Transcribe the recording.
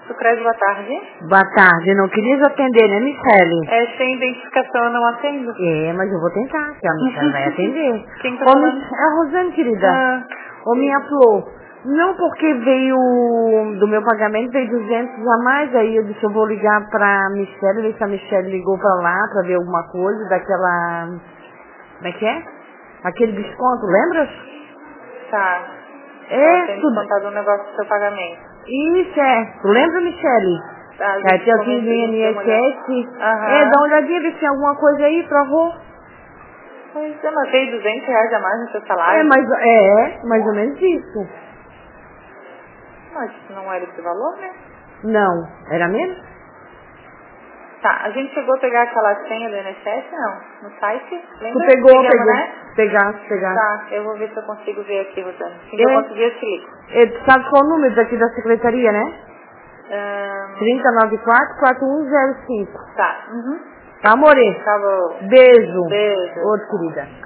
Sucred, boa tarde. Boa tarde, não queria atender, né, Michele? Sem identificação eu não atendo. Mas eu vou tentar, que a Michele vai atender. Quem tá falando? É a Rosane, querida. Minha Flor. Não, porque veio do meu pagamento, veio 200 a mais, aí eu disse, eu vou ligar pra Michele, ver se a Michele ligou pra lá, pra ver alguma coisa daquela... Como é que é? Aquele desconto, lembra? Tá. Tem descontado um negócio do seu pagamento. Isso, Tu lembra, Michele? Tá, Que eu fiz no INSS. Dá uma olhadinha, ver se tem alguma coisa aí, por favor. Pois é, mas veio R$200 a mais no seu salário? Mais ou menos isso. Mas não era esse valor, né? Não, era menos? Tá, a gente chegou a pegar aquela senha do INSS, não? No site? Lembra? Tu pegou. Né? Pegasse. Tá, eu vou ver se eu consigo ver aqui, Rosane. Se eu conseguir, eu te ligo. Tu sabe qual o número daqui da secretaria, né? 3094-4105. Tá, Tá, amore? Tá bom. Beijo. Beijo. Outro, querida.